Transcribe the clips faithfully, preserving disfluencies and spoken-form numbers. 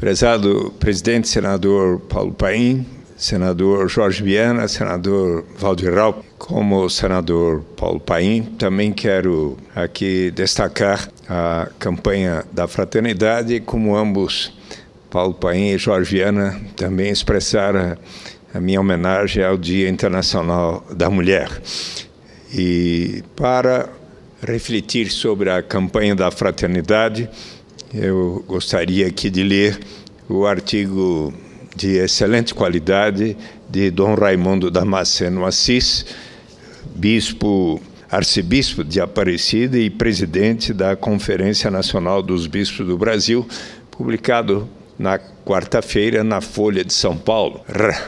Prezado presidente, senador Paulo Paim, senador Jorge Viana, senador Valdir Raupp, como senador Paulo Paim, também quero aqui destacar a campanha da fraternidade, como ambos, Paulo Paim e Jorge Viana, também expressaram a minha homenagem ao Dia Internacional da Mulher. E para refletir sobre a campanha da fraternidade, eu gostaria aqui de ler o artigo de excelente qualidade de Dom Raimundo Damasceno Assis, bispo, arcebispo de Aparecida e presidente da Conferência Nacional dos Bispos do Brasil, publicado na quarta-feira na Folha de São Paulo.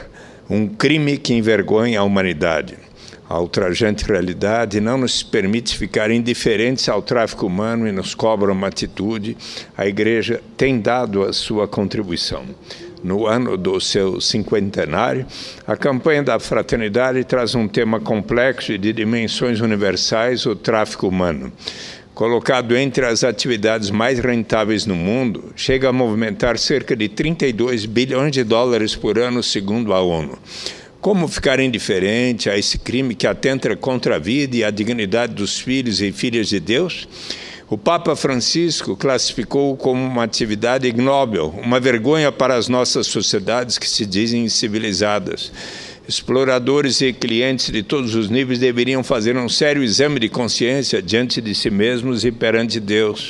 Um crime que envergonha a humanidade. A ultrajante realidade não nos permite ficar indiferentes ao tráfico humano e nos cobra uma atitude. A Igreja tem dado a sua contribuição. No ano do seu cinquentenário, a campanha da fraternidade traz um tema complexo e de dimensões universais, o tráfico humano. Colocado entre as atividades mais rentáveis no mundo, chega a movimentar cerca de trinta e dois bilhões de dólares por ano, segundo a ONU. Como ficar indiferente a esse crime que atenta contra a vida e a dignidade dos filhos e filhas de Deus? O Papa Francisco classificou como uma atividade ignóbil, uma vergonha para as nossas sociedades que se dizem civilizadas. Exploradores e clientes de todos os níveis deveriam fazer um sério exame de consciência diante de si mesmos e perante Deus.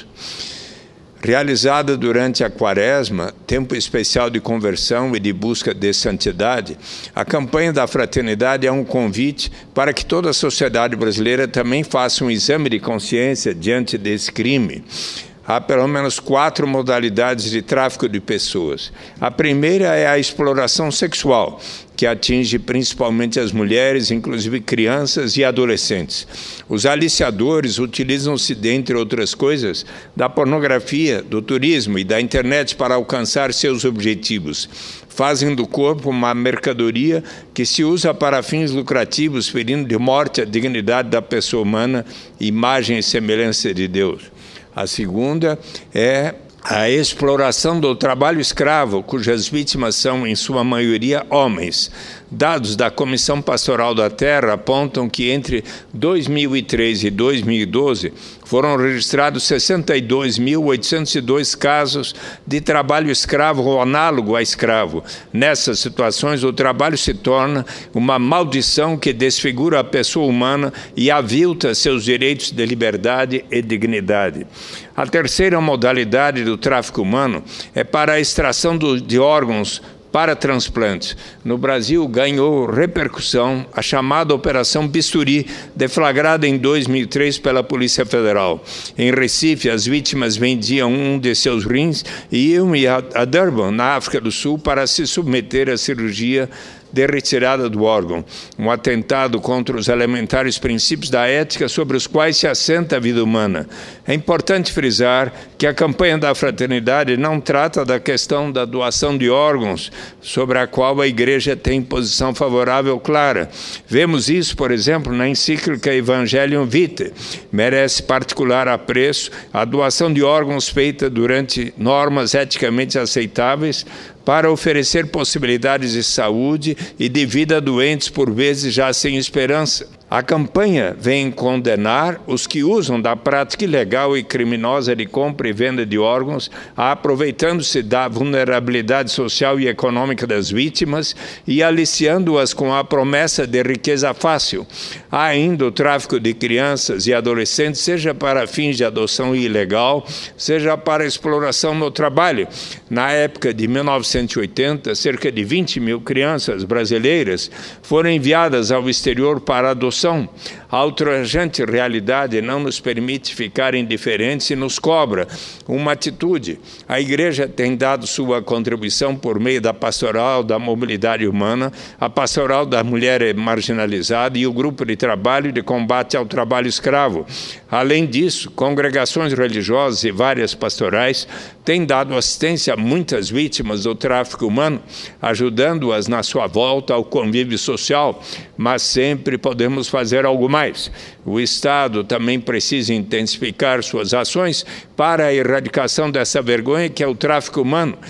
Realizada durante a Quaresma, tempo especial de conversão e de busca de santidade, a campanha da fraternidade é um convite para que toda a sociedade brasileira também faça um exame de consciência diante desse crime. Há pelo menos quatro modalidades de tráfico de pessoas. A primeira é a exploração sexual, que atinge principalmente as mulheres, inclusive crianças e adolescentes. Os aliciadores utilizam-se, dentre outras coisas, da pornografia, do turismo e da internet para alcançar seus objetivos. Fazem do corpo uma mercadoria que se usa para fins lucrativos, ferindo de morte a dignidade da pessoa humana, imagem e semelhança de Deus. A segunda é a exploração do trabalho escravo, cujas vítimas são, em sua maioria, homens. Dados da Comissão Pastoral da Terra apontam que entre dois mil e três e dois mil e doze foram registrados sessenta e dois mil oitocentos e dois casos de trabalho escravo ou análogo a escravo. Nessas situações, o trabalho se torna uma maldição que desfigura a pessoa humana e avilta seus direitos de liberdade e dignidade. A terceira modalidade do tráfico humano é para a extração do, de órgãos para transplantes. No Brasil, ganhou repercussão a chamada Operação Bisturi, deflagrada em dois mil e três pela Polícia Federal. Em Recife, as vítimas vendiam um de seus rins e iam a Durban, na África do Sul, para se submeter à cirurgia de retirada do órgão, um atentado contra os elementares princípios da ética sobre os quais se assenta a vida humana. É importante frisar que a campanha da fraternidade não trata da questão da doação de órgãos, sobre a qual a Igreja tem posição favorável clara. Vemos isso, por exemplo, na encíclica Evangelium Vitae. Merece particular apreço a doação de órgãos feita durante normas eticamente aceitáveis, para oferecer possibilidades de saúde e de vida a doentes, por vezes já sem esperança. A campanha vem condenar os que usam da prática ilegal e criminosa de compra e venda de órgãos, aproveitando-se da vulnerabilidade social e econômica das vítimas e aliciando-as com a promessa de riqueza fácil. Há ainda o tráfico de crianças e adolescentes, seja para fins de adoção ilegal, seja para exploração no trabalho. Na época de mil novecentos e oitenta, cerca de vinte mil crianças brasileiras foram enviadas ao exterior para adoção. A ultrajante realidade não nos permite ficar indiferentes e nos cobra uma atitude. A Igreja tem dado sua contribuição por meio da pastoral da mobilidade humana, a pastoral da mulher marginalizada e o grupo de trabalho de combate ao trabalho escravo. Além disso, congregações religiosas e várias pastorais têm dado assistência a muitas vítimas do tráfico humano, ajudando-as na sua volta ao convívio social, mas sempre podemos fazer algo mais. O Estado também precisa intensificar suas ações para a erradicação dessa vergonha que é o tráfico humano.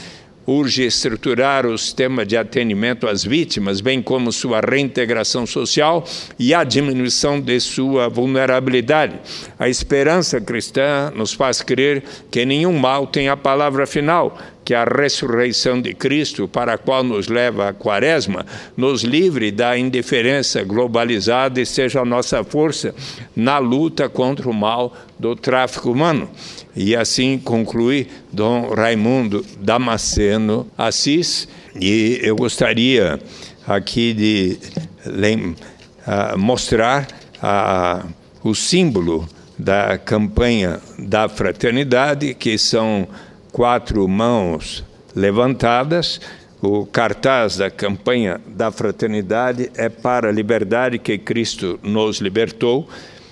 urge estruturar o sistema de atendimento às vítimas, bem como sua reintegração social e a diminuição de sua vulnerabilidade. A esperança cristã nos faz crer que nenhum mal tem a palavra final, que a ressurreição de Cristo, para a qual nos leva a Quaresma, nos livre da indiferença globalizada e seja a nossa força na luta contra o mal do tráfico humano. E assim conclui Dom Raimundo Damasceno Assis, e eu gostaria aqui de uh, mostrar uh, o símbolo da campanha da fraternidade, que são quatro mãos levantadas. O cartaz da campanha da fraternidade é para a liberdade que Cristo nos libertou,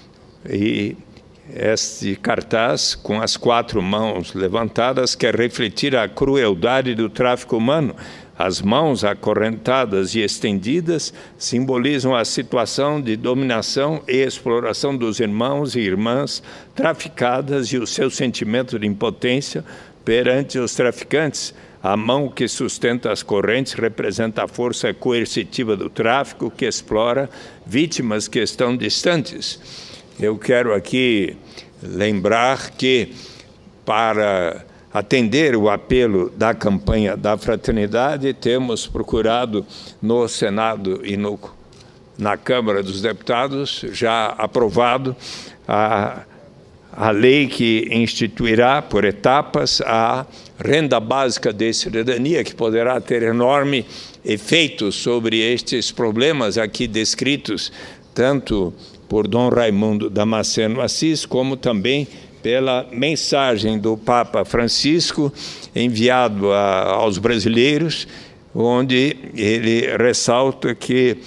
e este cartaz, com as quatro mãos levantadas, quer refletir a crueldade do tráfico humano. As mãos acorrentadas e estendidas simbolizam a situação de dominação e exploração dos irmãos e irmãs traficadas e o seu sentimento de impotência perante os traficantes. A mão que sustenta as correntes representa a força coercitiva do tráfico que explora vítimas que estão distantes. Eu quero aqui lembrar que, para atender o apelo da campanha da fraternidade, temos procurado no Senado e no, na Câmara dos Deputados, já aprovado a, a lei que instituirá por etapas a renda básica de cidadania, que poderá ter enorme efeito sobre estes problemas aqui descritos, tanto por Dom Raimundo Damasceno Assis, como também pela mensagem do Papa Francisco enviado a, aos brasileiros, onde ele ressalta que,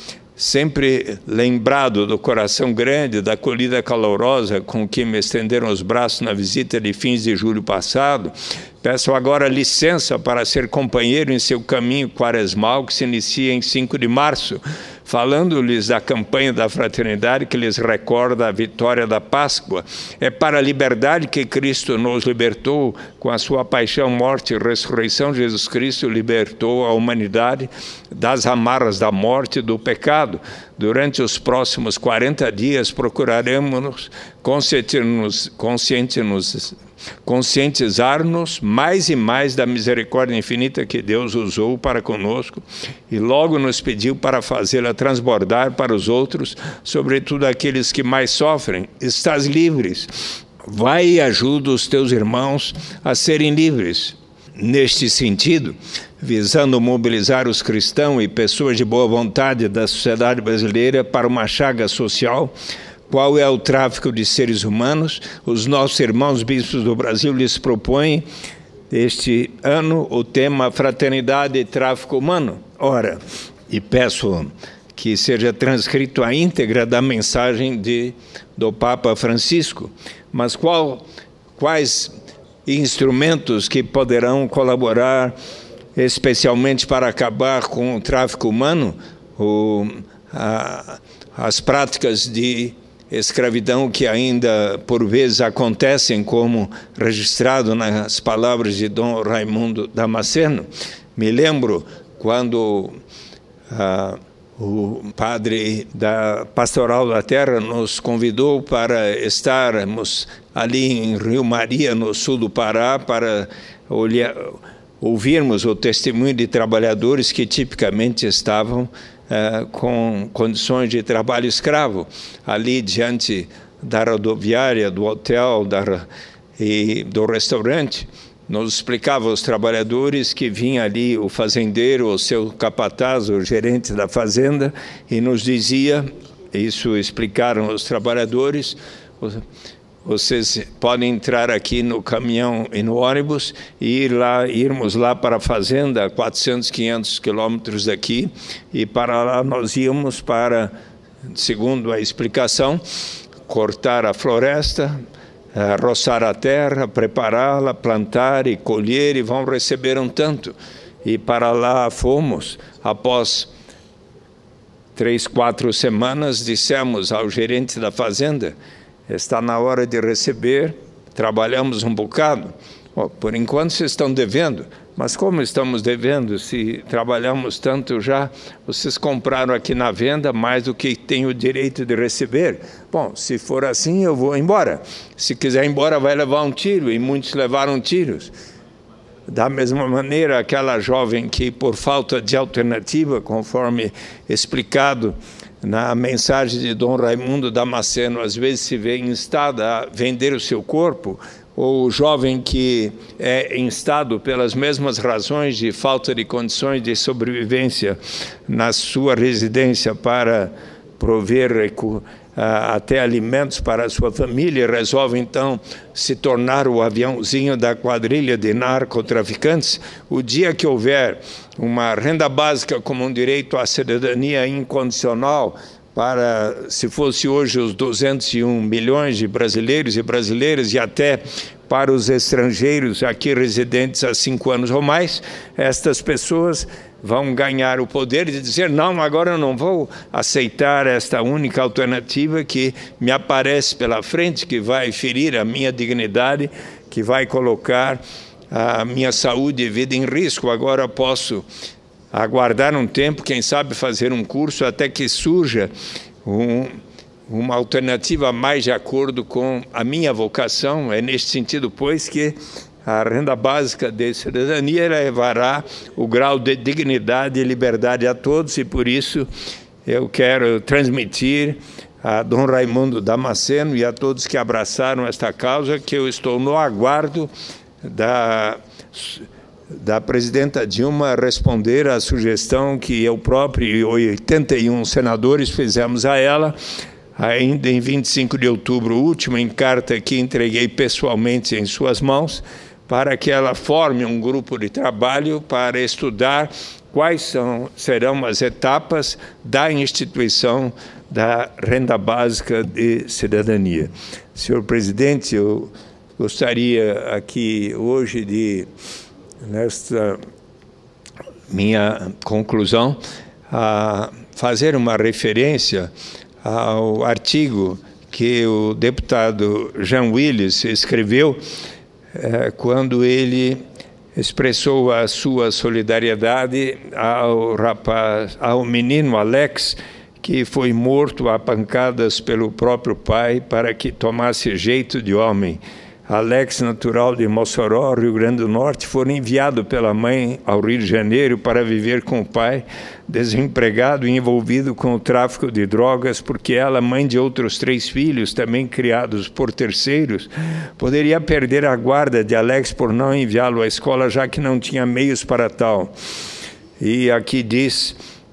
sempre lembrado do coração grande, da acolhida calorosa com que me estenderam os braços na visita de fins de julho passado, peço agora licença para ser companheiro em seu caminho quaresmal, que se inicia em cinco de março, falando-lhes da campanha da fraternidade que lhes recorda a vitória da Páscoa. É para a liberdade que Cristo nos libertou, com a sua paixão, morte e ressurreição. Jesus Cristo libertou a humanidade das amarras da morte e do pecado. Durante os próximos quarenta dias procuraremos conscientizar-nos, conscientizar-nos conscientizar-nos mais e mais da misericórdia infinita que Deus usou para conosco e logo nos pediu para fazê-la transbordar para os outros, sobretudo aqueles que mais sofrem. Estás livres, vai e ajuda os teus irmãos a serem livres. Neste sentido, visando mobilizar os cristãos e pessoas de boa vontade da sociedade brasileira para uma chaga social, qual é o tráfico de seres humanos, os nossos irmãos bispos do Brasil lhes propõem este ano o tema Fraternidade e Tráfico Humano. Ora, e peço que seja transcrito a íntegra da mensagem de, do Papa Francisco, mas qual, quais instrumentos que poderão colaborar especialmente para acabar com o tráfico humano, o, a, as práticas de escravidão que ainda por vezes acontecem, como registrado nas palavras de Dom Raimundo Damasceno. Me lembro quando ah, o padre da Pastoral da Terra nos convidou para estarmos ali em Rio Maria, no sul do Pará, para olhar, ouvirmos o testemunho de trabalhadores que tipicamente estavam Uh, com condições de trabalho escravo, ali diante da rodoviária, do hotel da, e do restaurante. Nos explicava aos trabalhadores que vinha ali o fazendeiro, o seu capataz, o gerente da fazenda, e nos dizia, isso explicaram os trabalhadores, vocês podem entrar aqui no caminhão e no ônibus e ir lá, irmos lá para a fazenda, a quatrocentos, quinhentos quilômetros daqui, e para lá nós íamos para, segundo a explicação, cortar a floresta, roçar a terra, prepará-la, plantar e colher, e vão receber um tanto. E para lá fomos. Após três, quatro semanas, dissemos ao gerente da fazenda: está na hora de receber, trabalhamos um bocado. Oh, por enquanto vocês estão devendo, mas como estamos devendo, se trabalhamos tanto já, vocês compraram aqui na venda mais do que tem o direito de receber. Bom, se for assim, eu vou embora. Se quiser ir embora, vai levar um tiro, e muitos levaram tiros. Da mesma maneira, aquela jovem que, por falta de alternativa, conforme explicado na mensagem de Dom Raimundo Damasceno, às vezes se vê instada a vender o seu corpo, ou o jovem que é instado pelas mesmas razões de falta de condições de sobrevivência na sua residência para prover uh, até alimentos para a sua família, resolve então se tornar o aviãozinho da quadrilha de narcotraficantes. O dia que houver uma renda básica como um direito à cidadania incondicional, para, se fosse hoje, os duzentos e um milhões de brasileiros e brasileiras, e até para os estrangeiros aqui residentes há cinco anos ou mais, estas pessoas vão ganhar o poder de dizer, não, agora eu não vou aceitar esta única alternativa que me aparece pela frente, que vai ferir a minha dignidade, que vai colocar a minha saúde e vida em risco. Agora posso aguardar um tempo, quem sabe fazer um curso até que surja um, uma alternativa mais de acordo com a minha vocação. É neste sentido, pois, que a renda básica de cidadania levará o grau de dignidade e liberdade a todos, e por isso eu quero transmitir a Dom Raimundo Damasceno e a todos que abraçaram esta causa que eu estou no aguardo da da presidenta Dilma responder à sugestão que eu próprio e oitenta e um senadores fizemos a ela, ainda em vinte e cinco de outubro último, em carta que entreguei pessoalmente em suas mãos, para que ela forme um grupo de trabalho para estudar quais são, serão as etapas da instituição da renda básica de cidadania. Senhor presidente, eu gostaria aqui hoje de, nesta minha conclusão, a fazer uma referência ao artigo que o deputado Jean Willis escreveu é, quando ele expressou a sua solidariedade ao rapaz, ao menino Alex, que foi morto a pancadas pelo próprio pai para que tomasse jeito de homem. Alex, natural de Mossoró, Rio Grande do Norte, foi enviado pela mãe ao Rio de Janeiro para viver com o pai, desempregado e envolvido com o tráfico de drogas, porque ela, mãe de outros três filhos, também criados por terceiros, poderia perder a guarda de Alex por não enviá-lo à escola, já que não tinha meios para tal. E aqui diz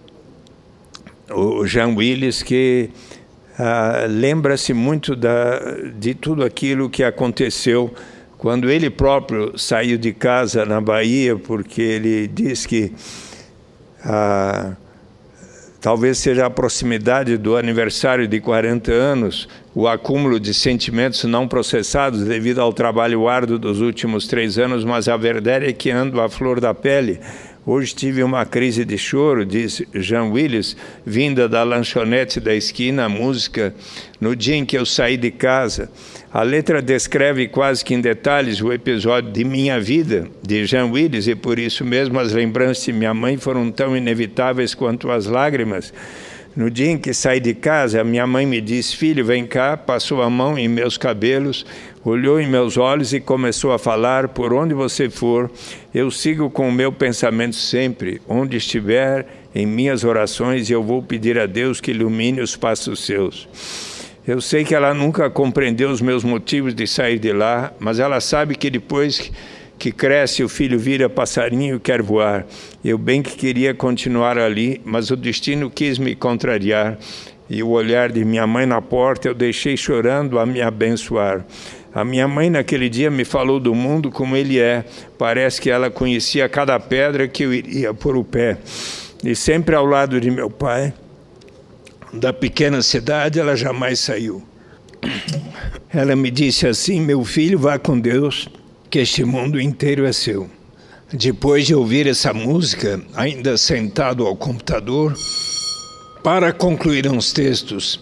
o Jean Willis que Ah, lembra-se muito da, de tudo aquilo que aconteceu quando ele próprio saiu de casa na Bahia, porque ele diz que ah, talvez seja a proximidade do aniversário de quarenta anos, o acúmulo de sentimentos não processados devido ao trabalho árduo dos últimos três anos, mas a verdade é que ando à flor da pele. Hoje tive uma crise de choro, diz Jean Willis, vinda da lanchonete da esquina, a música, no dia em que eu saí de casa. A letra descreve quase que em detalhes o episódio de minha vida, de Jean Willis, e por isso mesmo as lembranças de minha mãe foram tão inevitáveis quanto as lágrimas. No dia em que saí de casa, minha mãe me disse, filho, vem cá, passou a mão em meus cabelos, olhou em meus olhos e começou a falar, por onde você for, eu sigo com o meu pensamento sempre, onde estiver, em minhas orações, e eu vou pedir a Deus que ilumine os passos seus. Eu sei que ela nunca compreendeu os meus motivos de sair de lá, mas ela sabe que depois que cresce, o filho vira passarinho e quer voar. Eu bem que queria continuar ali, mas o destino quis me contrariar. E o olhar de minha mãe na porta eu deixei chorando a me abençoar. A minha mãe naquele dia me falou do mundo como ele é. Parece que ela conhecia cada pedra que eu iria pôr o pé. E sempre ao lado de meu pai, da pequena cidade, ela jamais saiu. Ela me disse assim, meu filho, vá com Deus, que este mundo inteiro é seu. Depois de ouvir essa música, ainda sentado ao computador, para concluir uns textos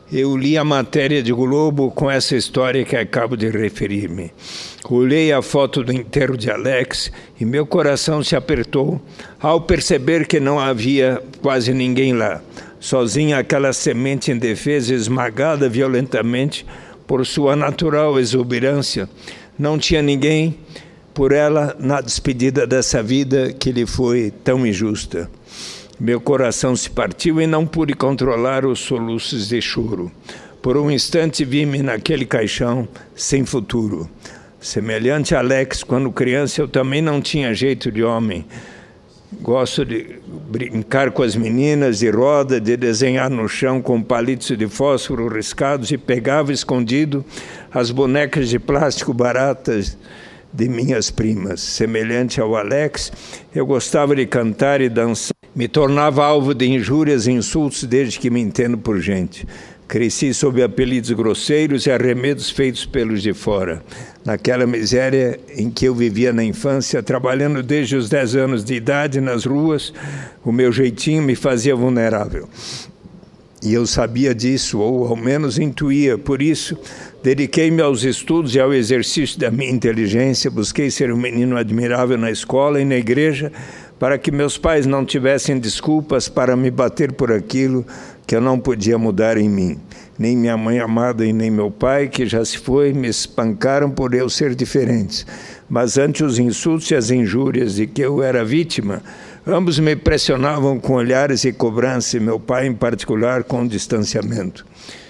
Eu li a matéria de Globo com essa história que acabo de referir-me. Olhei a foto do enterro de Alex e meu coração se apertou ao perceber que não havia quase ninguém lá. Sozinha aquela semente indefesa, esmagada violentamente por sua natural exuberância. Não tinha ninguém por ela na despedida dessa vida que lhe foi tão injusta. Meu coração se partiu e não pude controlar os soluços de choro. Por um instante vi-me naquele caixão, sem futuro. Semelhante a Alex, quando criança, eu também não tinha jeito de homem. Gosto de brincar com as meninas de roda, de desenhar no chão com palitos de fósforo riscados e pegava escondido as bonecas de plástico baratas de minhas primas. Semelhante ao Alex, eu gostava de cantar e dançar. Me tornava alvo de injúrias e insultos desde que me entendo por gente. Cresci sob apelidos grosseiros e arremedos feitos pelos de fora. Naquela miséria em que eu vivia na infância, trabalhando desde os dez anos de idade nas ruas, o meu jeitinho me fazia vulnerável. E eu sabia disso, ou ao menos intuía. Por isso, dediquei-me aos estudos e ao exercício da minha inteligência. Busquei ser um menino admirável na escola e na igreja, para que meus pais não tivessem desculpas para me bater por aquilo que eu não podia mudar em mim. Nem minha mãe amada e nem meu pai, que já se foi, me espancaram por eu ser diferente. Mas ante os insultos e as injúrias de que eu era vítima, ambos me pressionavam com olhares e cobrança, e meu pai em particular com distanciamento.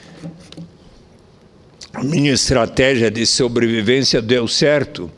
A minha estratégia de sobrevivência deu certo,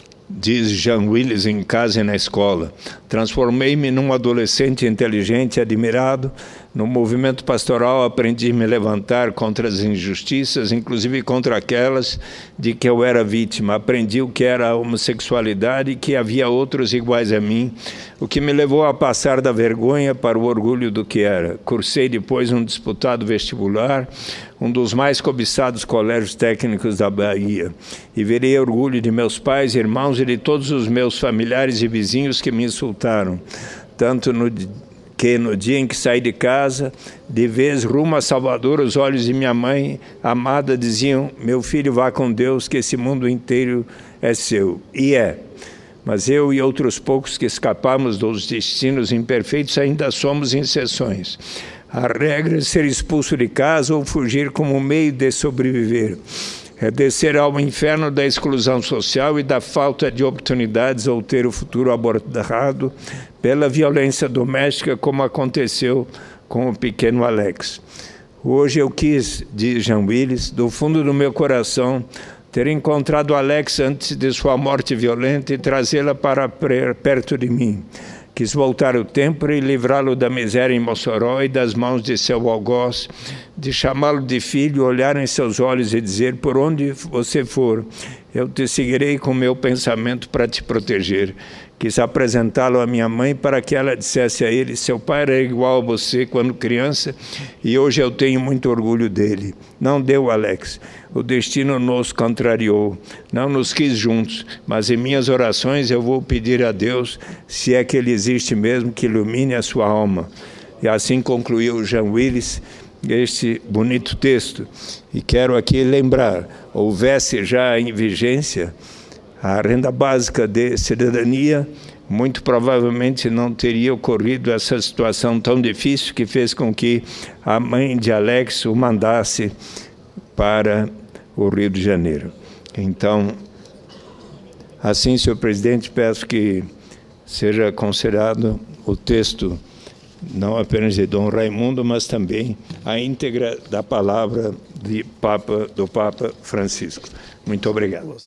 diz Jean Willis em Casa e na Escola. Transformei-me num adolescente inteligente e admirado. No movimento pastoral aprendi a me levantar contra as injustiças, inclusive contra aquelas de que eu era vítima. Aprendi o que era a homossexualidade e que havia outros iguais a mim, o que me levou a passar da vergonha para o orgulho do que era. Cursei depois um disputado vestibular, um dos mais cobiçados colégios técnicos da Bahia, e virei orgulho de meus pais, irmãos e de todos os meus familiares e vizinhos que me insultaram, tanto no que no dia em que saí de casa, de vez rumo a Salvador, os olhos de minha mãe amada diziam: meu filho, vá com Deus, que esse mundo inteiro é seu. E é. Mas eu e outros poucos que escapamos dos destinos imperfeitos ainda somos exceções. A regra é ser expulso de casa ou fugir como meio de sobreviver. É descer ao inferno da exclusão social e da falta de oportunidades ou ter o futuro abordado pela violência doméstica, como aconteceu com o pequeno Alex. Hoje eu quis, diz Jean Willis, do fundo do meu coração, ter encontrado Alex antes de sua morte violenta e trazê-la para perto de mim. Quis voltar o tempo e livrá-lo da miséria em Mossoró e das mãos de seu algoz, de chamá-lo de filho, olhar em seus olhos e dizer: por onde você for, eu te seguirei com meu pensamento para te proteger. Quis apresentá-lo à minha mãe para que ela dissesse a ele: seu pai era igual a você quando criança e hoje eu tenho muito orgulho dele. Não deu, Alex. O destino nos contrariou, não nos quis juntos, mas em minhas orações eu vou pedir a Deus, se é que Ele existe mesmo, que ilumine a sua alma. E assim concluiu Jean Willis este bonito texto. E quero aqui lembrar, houvesse já em vigência a renda básica de cidadania, muito provavelmente não teria ocorrido essa situação tão difícil que fez com que a mãe de Alex o mandasse para o Rio de Janeiro. Então, assim, senhor presidente, peço que seja considerado o texto não apenas de Dom Raimundo, mas também a íntegra da palavra de Papa, do Papa Francisco. Muito obrigado.